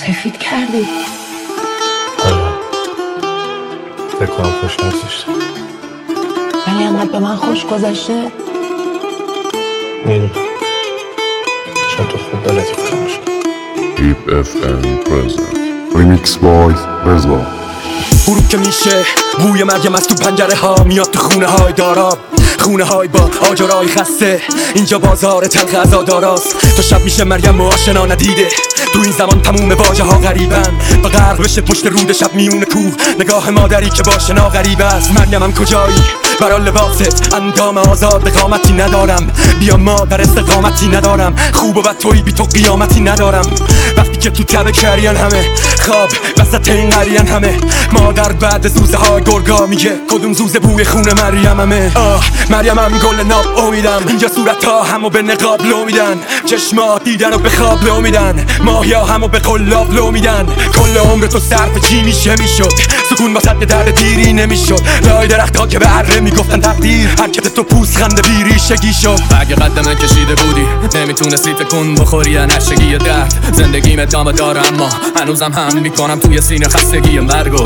سفید کردی. آره فکر کنم خوش نگذشته، ولی انقدر به من خوش گذشته. میدونم چون تو خوب بلدی فراموش کنی. Deep FM present Remix by رضا. غروب که میشه بوی مریم از تو پنجره ها میاد تو خونه های داراب، خونه های با آجرای خسته. اینجا بازار تلخ عزاداراست. تا شب میشه مریم و آشنا ندیده. تو این زمان تموم واژه ها غریبن و غرق بشه پشت رود شب میون کوه. نگاه مادری که با شنا غریب است. مریمم کجایی؟ برا لباست اندام آزاد قامتی ندارم. بیا مادر استقامتی ندارم. خوب و بد توی بی تو قیامتی ندارم. وقتی که تو تب کریان همه خواب وسط این قریان همه. مادر بعد زوزه های گرگا میگه کدوم زوزه بوی خون مریممه. مریمم گل ناب امیدم. اینجا صورت ها همو به نقاب لو میدن. چشمات دیدن و به خواب لو میدن. ماهیا همو به قلاب لو میدن. کل عمر تو صرف چی میشه میشد؟ سکون واسط درد دیری نمیشد. لای درخت ها که به اره میگفتن تقدیر. حرکت تو پوست خنده بیریشگی شد. اگه قد من کشیده بودی نمیتونستی تکون بخوری نشگی درد. زندگیم ادامه داره اما هنوزم هم میکنم توی سینه خستگی مرگو.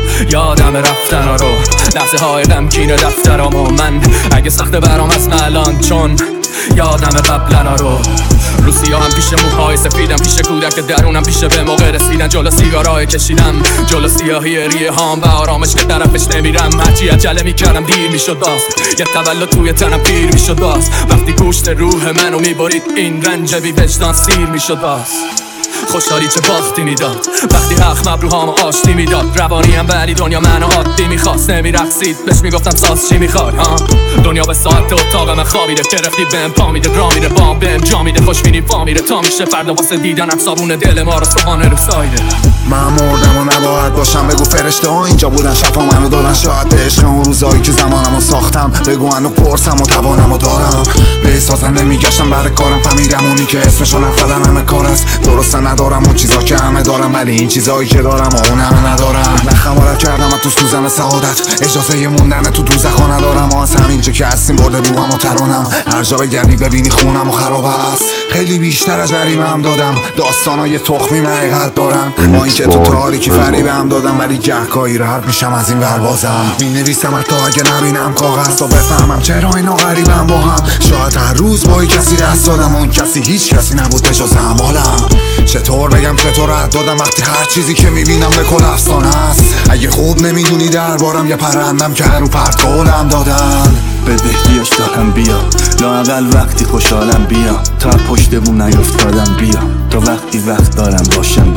یادم رفتن رو لحظه های غمگین دفترامو. من اگه سخته برام از الان چون یادم قبلنا رو. روسیا هم پیش موهای سفیدم، پیش کودک درونم، پیش به موقع رسیدن جلو سیگارای کشیدم، جلو سیاهی ریه هام و آرامش که طرفش نمیرم. هرچی عجله میکردم دیر میشد باز. یه تولد توی تنم پیر میشد باز. وقتی گوشت روح منو میبرید این رنج بی وجدان سیر میشد باز. خوشحالی چه باختی میداد وقتی حق مبروهامو آشتی میداد. روانیم ولی دنیا منو عادی میخواست. نمیرقصید بهش میگفتم ساز چی میخواد. دنیا به ساعت اتاق من خوابیده. که رفتی بهم پا میده را میره بام بهم جا میده. خوش بینی پا میره تا میشه فردا واسه دیدنم صابون دل ما رو سوانه رو سایده. من مردم و نباید باشم. بگو فرشته ها اینجا بودن شفا منو دادن. شاید به عشق اون روزایی که زمانمو ساختم بگو انو پرسم و توانمو دارم. به سازن نمیگشتم برای کارم. فهمیدم اونی که اسمشو نفردن همه کار است. درسته ندارم اون چیزا که همه دارم ولی این چیزایی که دارم و اون همه ندارم. نخمارت کردم و تو سوزن سعادت. اجازه ی موندن تو دوزخا ندارم. از همینجا که هستیم برده روحم و ترانم. هر جا بگردی ببینی خونم و خراب است. خیلی بیشتر از جریمم دادم. داستانای تخمی من حقیقت دارن. با اینکه تو تاریکی فریبم دادم ولی گهگاهی رد میشم از این ور بازم. مینویسم حتی اگه نبینم کاغذ تا بفهمم چرا اینا غریبم با هم. شاید هر روز با کسی دست دادم. اون کسی هیچ کسی نبود به جز اعمالم. چطور بگم چطور رد دادم وقتی هر چیزی که میبینم به کل افسانه است. اگه خوب نمیدونی دربارم یه پرندم که هر رو پرت گلم دادن. بدهیاش دارم بیا لااقل وقتی خوشحالم بیا. تا پشت بوم نیفتادم بیا. تا وقتی وقت دارم باشم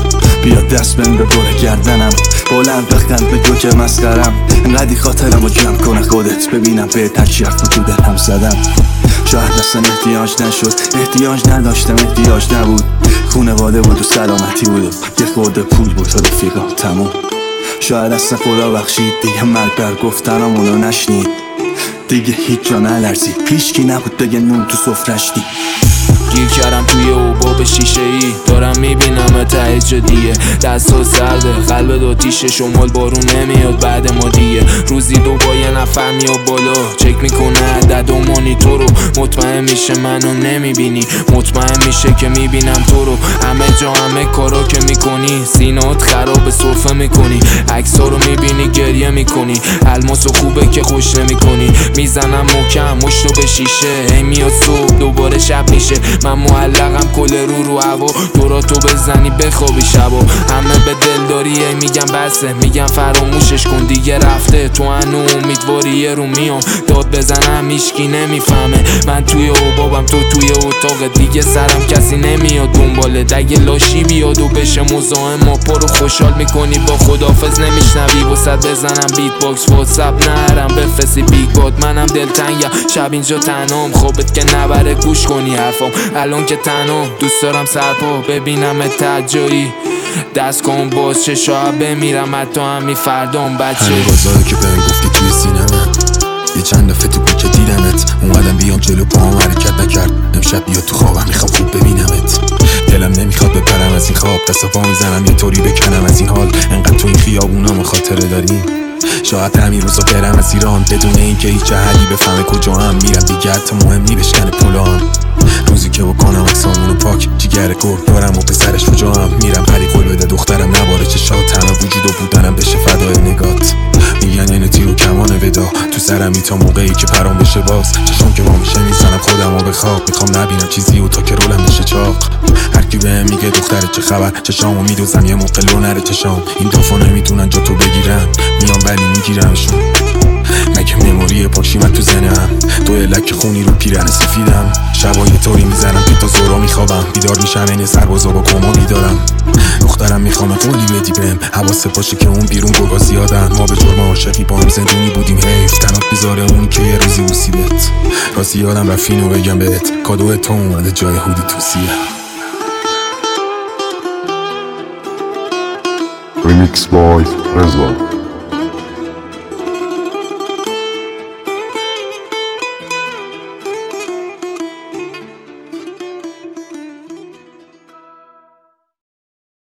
بیا دست بهم به بره گردنم. بلند بخند بگو که مسخرم. انقدی خاطرم رو جمع کنه خودت ببینم بهتر چی حرف تو دلم زدم. شاید اصلا احتیاج نشد. احتیاج نداشتم احتیاج نبود. خونواده بود و سلامتی بود. یه خورده پول بود و رفیقم تموم. شاید اصلا خدا بخشید دیگه مرگ بر گفتنامونو نشنید. دیگه هیچ جا نلرزید. هیچکی نبود بگه نون تو سفرش دید. گیر کردم توی اوباب شیشه ای. دارم میبینم ته جدیه. دست و سرده قلب دو تیشه. شمال بارون نمیاد بعد ما دیگه. روزی دو با یه نفر میاد بالا. چک میکنه عدد و مانیتورو. مطمئن میشه منو نمیبینی. مطمئن میشه که میبینم تو رو. همه جا همه کارا که میکنی. سینات خراب سرفه میکنی. عکسا رو میبینی گریه میکنی. الماس و خوبه که خوش نمیکنی. میزنم محکم مشتو به شیشه. هی میاد صبح دوباره شب میشه. من معلقم کل رو هوا. دوراتو بزنی بخوابی شبا. همه به دل داری میگم بسه. میگم فراموشش کن دیگه رفته. تو هنو امیدواری رو میام داد بزنم هیچکی نمیفهمه. من توی اوبابم تو توی اتاق دیگه. سرم کسی نمیاد دنباله. دگه لاشی بیاد و بشه مزاحم. ما پارو خوشحال میکنی با خدافظ نمیشنوی. وسط بزنم بیت باکس واتساپ نرم بفرستی بیگ باد. منم دلتنگم شب اینجا تنهام. خوابت که نبره گوش کنی حرفام. الان که تنهام دوست دارم سرپا ببینم تجایی. دست کن باز چه شاید بمیرم حتی همین فردام بچه. همین بازاری که بهم گفتی توی سینمه. یه چند دفعه تو کوچه دیدمت. اومدم بیام جلو پاهم حرکت نکرد. امشب بیا تو خوابم میخوام خوب ببینمت. دلم نمیخواد بپرم از این خواب. دست پا میزنم یه طوری بکنم از این حال. انقدر تو این خیابونام خاطره داریم. شاید همین روزا برم از ایران بدون اینکه هیچ احدی بفهمه کجا هم میرم دیگه. حتی مهم نی بشکنه پولام. روزی که بکنم اکسامونو پاک. جیگر گرگ دارم و پسرش کجا هم میرم. ولی سرمی تا موقعی که پرام بشه باز چشم که با میشه میزنم خودم رو به خواب میخوام نبینم چیزی و تا که رولم بشه چاق هر کی بهم میگه دختره چه خبر چشامو میدوزم یه موقع لو نره چشام این دوفا نمیتونن جا تو بگیرن میام ولی میگیرمشون مگه مموری پاکشیمت تو زنم تو لک خونی رو پیرن سفیدم شبای طوری میزنم که تا زورا میخوابم بیدار میشم این سربازا با کما بیدارم دخترم میخوام قولی بدی بهم حواست باشه که اون بیرون گرگا زیادن ما به جرم عاشقی با هم زندونی بودیم حیف تنات بذاره اونی که یه روزی بوسیدت راستی یادم رفت اینو بگم بهت کادو تو اومده جای هودی توصیه Remix by Rezva.